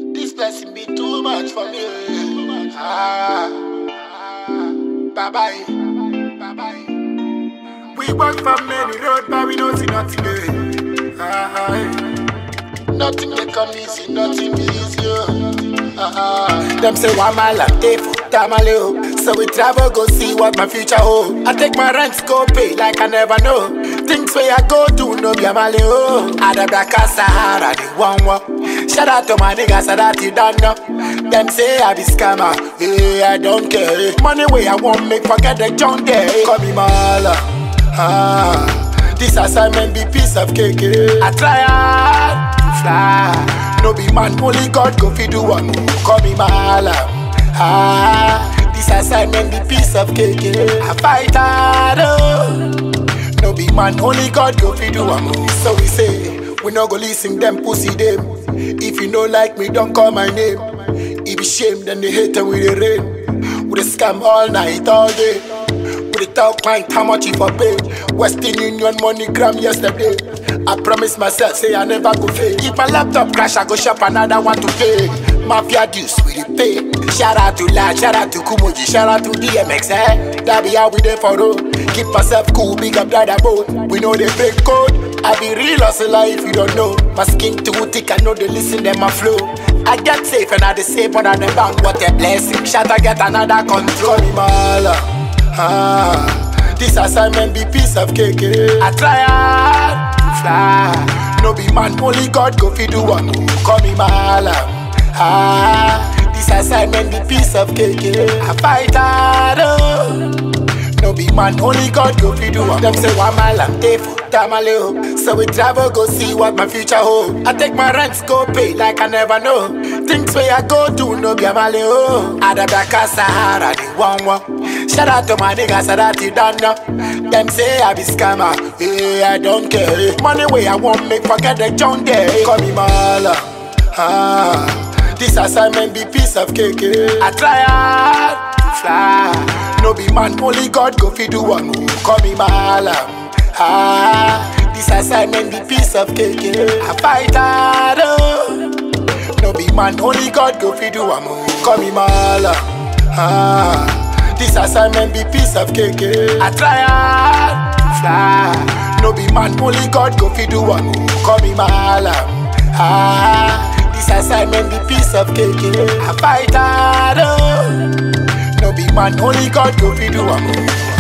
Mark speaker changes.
Speaker 1: This blessing be too much for me. Bye bye. Bye bye. We walk from many roads, but we don't see nothing there. Nothing they come easy, nothing be easy. Them say one mile and day for Tamaleo. So we travel, go see what my future hold. I take my rents, go pay like I never know. Things where I go to, no be a maleo. Adabaka Sahara, the one walk. Shout out to my niggas that you don't know. Them say I be scammer, yeah, I don't care. Money way I won't make, forget the junk there. Call me Mala. This assignment be piece of cake. I try hard to fly. No be man, only God go fi do one. Call me Mala. This assignment be piece of cake. I fight hard. No be man, only God go fi do one. So we say, we no go listen them pussy them. If you no like me, don't call my name. If you shame, then they hate with the rain. We scam all night, all day. We talk client how much if I pay. Western Union money gram yesterday. I promise myself, say I never go fail. If my laptop crash, I go shop another one to pay. Mafia juice with the pay. Shout out to Lad, shout out to Kumoji, shout out to DMX, eh? That be how we there for road. Keep myself cool, big up brother boat. We know they break code. I be real hustler if you don't know. My skin too thick, I know they listen them my flow. I get safe and I the safe under the bank. What a blessing. Shot I get another control. Mala. This assignment be piece of cake. I try hard to fly. No be man, only God go fi do one. Call me Mala. This assignment be piece of cake. I fight hard. No be man, only God go fi do one. Them say one mile and day for Tamaleo. So we travel, go see what my future hold. I take my rents, go pay like I never know. Things where I go to, no be a maleo. Adabaka Sahara, the one walk. Shout out to my niggas that you don't know. Them say I be scammer, yeah, I don't care. Money way I won't make, forget the junk there. Call me Mala. This assignment be piece of cake. I try hard to fly. No be man, only God go fi do one. Call me Mala. This assignment be piece of cake. I fight hard. No be man, only God go fi do one. Call me Mala. This assignment be piece of cake. I try hard to fly. No be man, only God go fi do one. Call me Mala. This assignment be piece of cake. I fight hard. No be man, only God go fi do one.